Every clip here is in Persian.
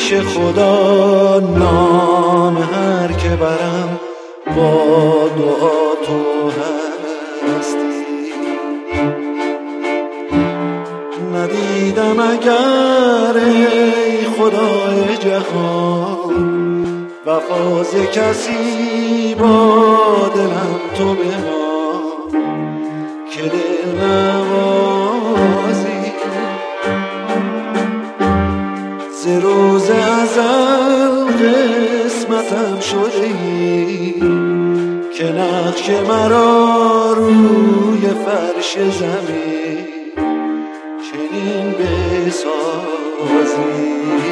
پیش خدا نام هر که برم با دعا تو هستی. ندیدم اگر ای خدای جهان وفاز کسی با دلم تو بمان که دل نوازی. ز روز ازل قسمتم شده ای که نقش مرا روی فرش زمین چنین بسازی.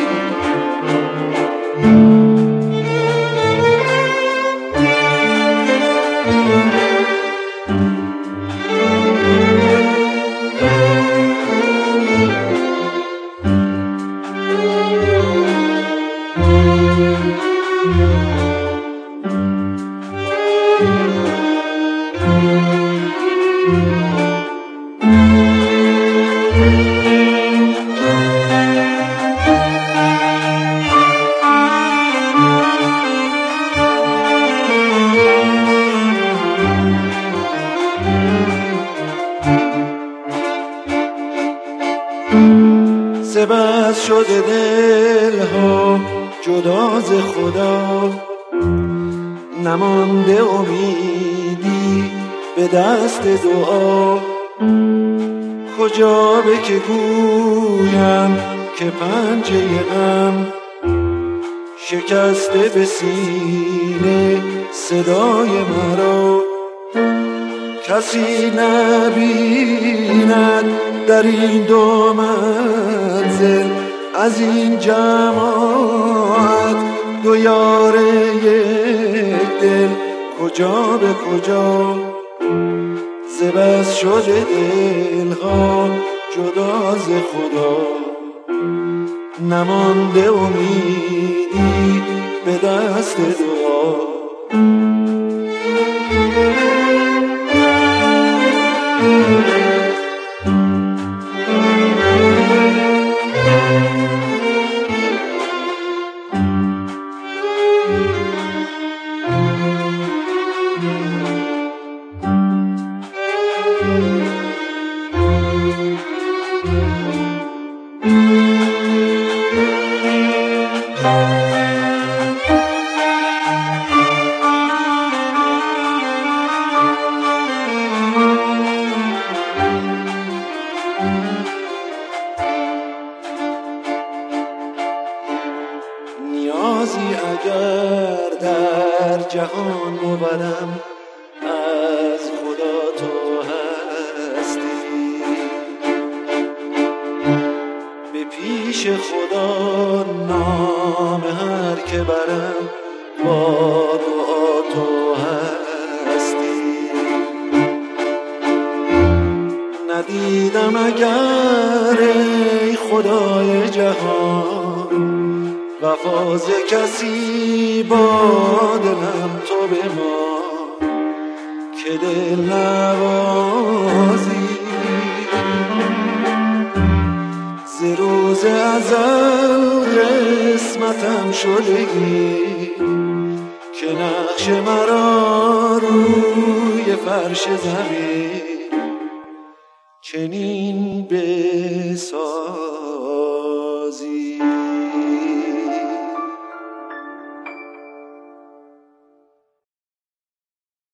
بس شده دل ها جدا ز خدا، نمانده امیدی به دست دعا. کجا به که گویم که پنجه غم شکسته به سینه صدای مرا. کسی نبیند در این دو منزل از این جماعت دو یار یک دل کجا به کجا. ز بس شده دلها جدا ز خدا، نمانده امیدی به دست دعا. نیازی اگر در جهان بودم از خدا تو هستی. به پیش خدا نام هر که برم با دعا تو هستی. ندیدم اگر ای خدای جهان وفاز کسی با دلم تو بمان که دل نوازی. ز روز ازل قسمتم شده ای که نقش مرا روی فرش زمین چنین بسازی.